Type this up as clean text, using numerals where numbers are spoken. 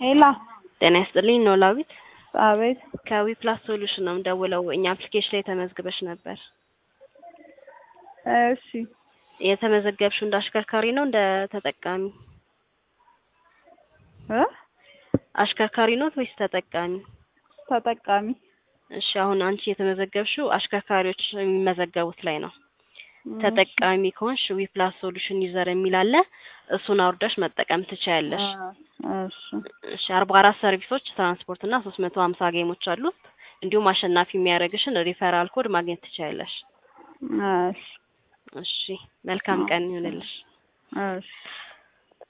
ሄላ ጤና ይስጥልኝ ኖላዊት አቤት ከዊፕላስ ሶሉሽን ነው ደውለው እኛ አፕሊኬሽን ላይ ተመዝግበሽ ነበር። እሺ የተመዘገብሽው እንዳሽከርካሪ ነው እንደ ተጠቃሚ? አሽከርካሪ ነው ወይስ ተጠቃሚ? ተጠቃሚ። እሺ አሁን አንቺ የተመዘገብሽው አሽከርካሪዎች የሚመዘገቡት ላይ ነው። ተጠቃሚ ከሆንሽ ዊፕላስ ሶሉሽን ዩዘር የሚል አለ። እሱን አውርደሽ መጠቀም ትችያለሽ። እሺ 44 ሰርቪሶች ትራንስፖርት እና 350 ጌሞች አሉት። እንዲሁም አሸናፊ የሚያደርግሽን ሪፈራል ኮድ ማግኘት ትችያለሽ። እሺ እሺ መልካም ቀን ይሁንልሽ። እሺ